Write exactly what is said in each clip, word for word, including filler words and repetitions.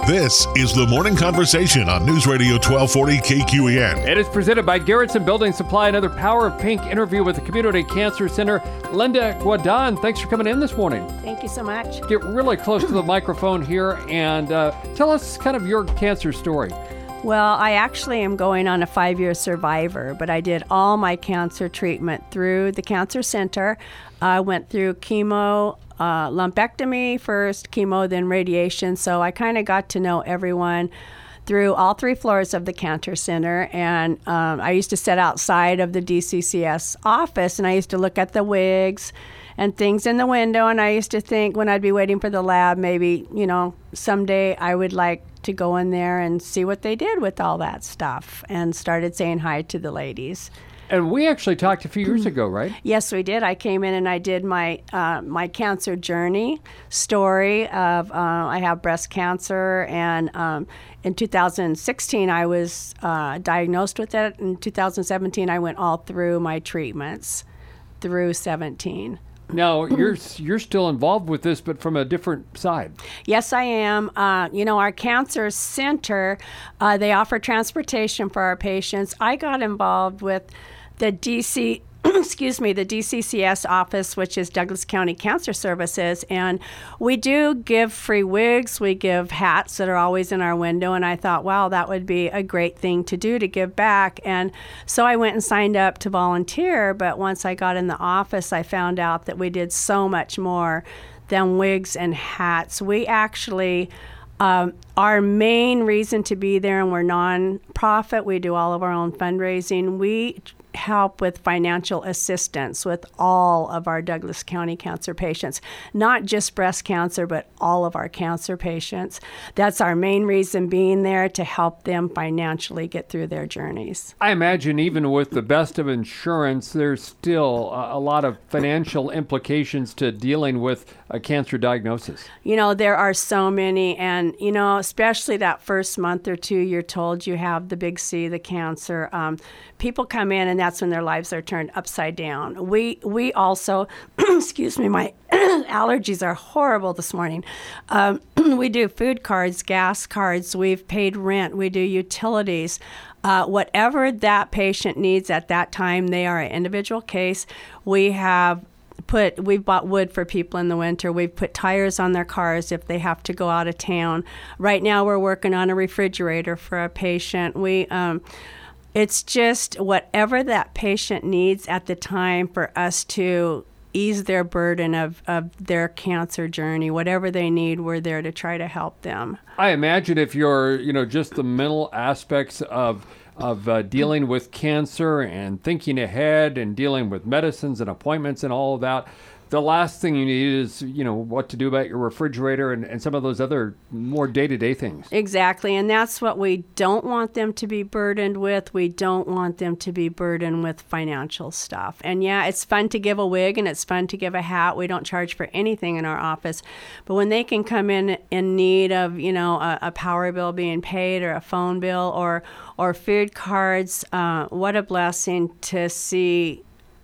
This is the Morning Conversation on News Radio twelve forty K Q E N. It is presented by Garrettson Building Supply. Another Power of Pink interview with the Community Cancer Center. Linda Guadan, thanks for coming in this morning. Thank you so much. Get really close to the microphone here and uh, tell us kind of your cancer story. Well, I actually am going on a five-year survivor, but I did all my cancer treatment through the Cancer Center. I went through chemo, uh, lumpectomy first, chemo, then radiation. So I kind of got to know everyone through all three floors of the Cancer Center. And um, I used to sit outside of the D C C S office, and I used to look at the wigs and things in the window. And I used to think when I'd be waiting for the lab, maybe, you know, someday I would like to go in there and see what they did with all that stuff, and started saying hi to the ladies. And we actually talked a few years ago, right? Yes, we did. I came in and I did my uh, my cancer journey story of uh, I have breast cancer, and um, in two thousand sixteen I was uh, diagnosed with it. In two thousand seventeen I went all through my treatments through seventeen. Now, you're you're still involved with this, but from a different side. Yes, I am. Uh, you know, our cancer center, uh, they offer transportation for our patients. I got involved with the D C, excuse me, the D C C S office, which is Douglas County Cancer Services, and we do give free wigs. We give hats that are always in our window, and I thought, wow, that would be a great thing to do to give back. And so I went and signed up to volunteer, but once I got in the office, I found out that we did so much more than wigs and hats. We actually Um, our main reason to be there, and we're non-profit, we do all of our own fundraising. We help with financial assistance with all of our Douglas County cancer patients, not just breast cancer, but all of our cancer patients. That's our main reason being there, to help them financially get through their journeys. I imagine even with the best of insurance, there's still a, a lot of financial implications to dealing with a cancer diagnosis. You know, there are so many, and, you know, especially that first month or two, you're told you have the big C, the cancer. Um, people come in, and that's when their lives are turned upside down. We we also, excuse me, my allergies are horrible this morning. Um, we do food cards, gas cards, we've paid rent, we do utilities. Uh, whatever that patient needs at that time, they are an individual case. We have put, we've bought wood for people in the winter. We've put tires on their cars if they have to go out of town. Right now we're working on a refrigerator for a patient. We, um, it's just whatever that patient needs at the time for us to ease their burden of, of their cancer journey. Whatever they need, we're there to try to help them. I imagine if you're, you know, just the mental aspects of of uh, dealing with cancer and thinking ahead and dealing with medicines and appointments and all of that, the last thing you need is, you know, what to do about your refrigerator and, and some of those other more day-to-day things. Exactly, and that's what we don't want them to be burdened with. We don't want them to be burdened with financial stuff. And yeah, it's fun to give a wig and it's fun to give a hat. We don't charge for anything in our office. But when they can come in in need of, you know, a, a power bill being paid, or a phone bill, or or food cards, uh, what a blessing to see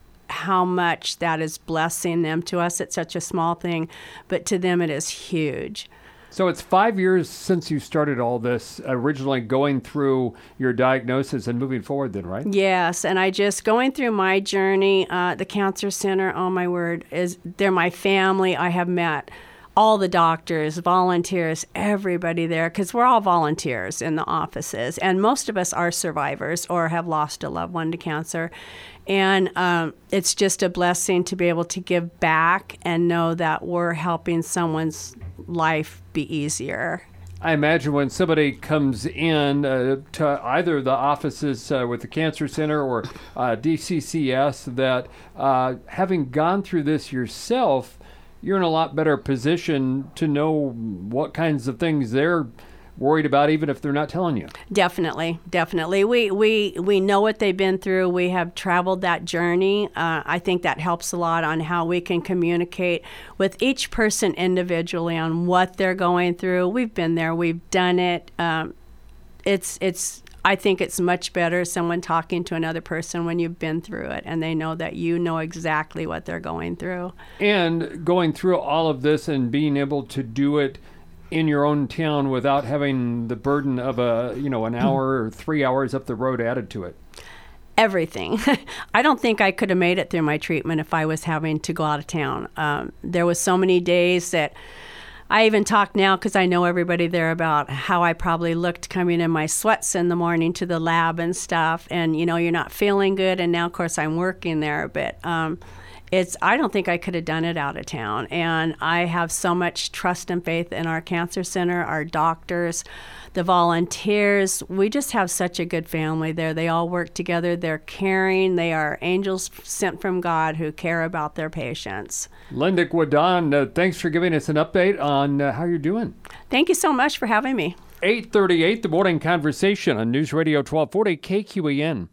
how much that is blessing them. To us, it's such a small thing, but to them it is huge. So it's five years since you started all this, originally going through your diagnosis and moving forward then, right? Yes, and I just, going through my journey, uh, the Cancer Center, oh my word, is they're my family. I have met all the doctors, volunteers, everybody there, because we're all volunteers in the offices, and most of us are survivors or have lost a loved one to cancer. And um, it's just a blessing to be able to give back and know that we're helping someone's life be easier. I imagine when somebody comes in uh, to either the offices uh, with the Cancer Center or uh, D C C S, that uh, having gone through this yourself, you're in a lot better position to know what kinds of things they're worried about, even if they're not telling you. Definitely, definitely. We we we know what they've been through. We have traveled that journey. Uh, I think that helps a lot on how we can communicate with each person individually on what they're going through. We've been there. We've done it. Um, it's it's. I think it's much better someone talking to another person when you've been through it and they know that you know exactly what they're going through. And going through all of this and being able to do it in your own town without having the burden of a, you know, an hour or three hours up the road added to it? Everything. I don't think I could have made it through my treatment if I was having to go out of town. Um, there was so many days that I even talk now because I know everybody there about how I probably looked coming in my sweats in the morning to the lab and stuff. And, you know, you're not feeling good. And now, of course, I'm working there. But um, it's I don't think I could have done it out of town. And I have so much trust and faith in our cancer center, our doctors, the volunteers. We just have such a good family there. They all work together. They're caring. They are angels sent from God who care about their patients. Linda Guadon, uh, thanks for giving us an update on uh, how you're doing. Thank you so much for having me. eight thirty-eight, The Morning Conversation on News Radio twelve forty K Q E N.